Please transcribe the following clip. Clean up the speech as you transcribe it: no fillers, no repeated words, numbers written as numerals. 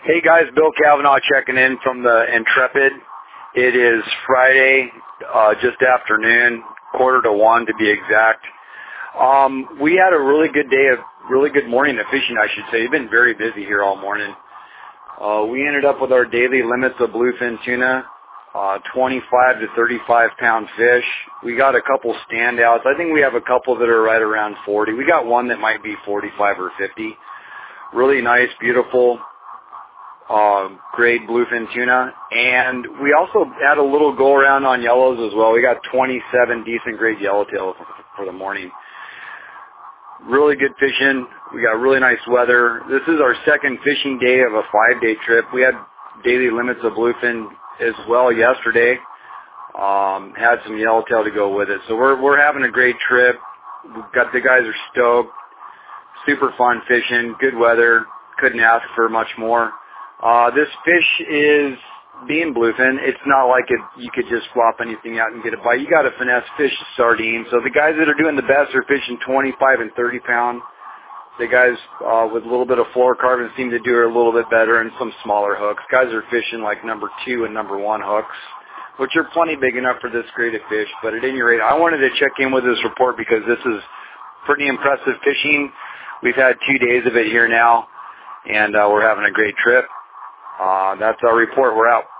Hey guys, Bill Cavanaugh checking in from the Intrepid. It is Friday, just afternoon, 1:45 to be exact. We had a really good morning of fishing, I should say. We've been very busy here all morning. We ended up with our daily limits of bluefin tuna, 25 to 35 pound fish. We got a couple standouts. I think we have a couple that are right around 40. We got one that might be 45 or 50. Really nice, beautiful, grade bluefin tuna. And we also had a little go around on yellows as well. We got 27 decent grade yellowtail for the morning. Really good fishing. We got really nice weather. This is our second fishing day of a 5-day trip. We had daily limits of bluefin as well yesterday. Had some yellowtail to go with it. So we're having a great trip. The guys are stoked. Super fun fishing. Good weather. Couldn't ask for much more. This fish is being bluefin. It's not like you could just flop anything out and get a bite. You got to finesse fish sardines. So the guys that are doing the best are fishing 25 and 30 pound. The guys with a little bit of fluorocarbon seem to do it a little bit better, and some smaller hooks. Guys are fishing like number 2 and number 1 hooks, which are plenty big enough for this grade of fish. But at any rate, I wanted to check in with this report because this is pretty impressive fishing. We've had 2 days of it here now, and we're having a great trip. That's our report. We're out.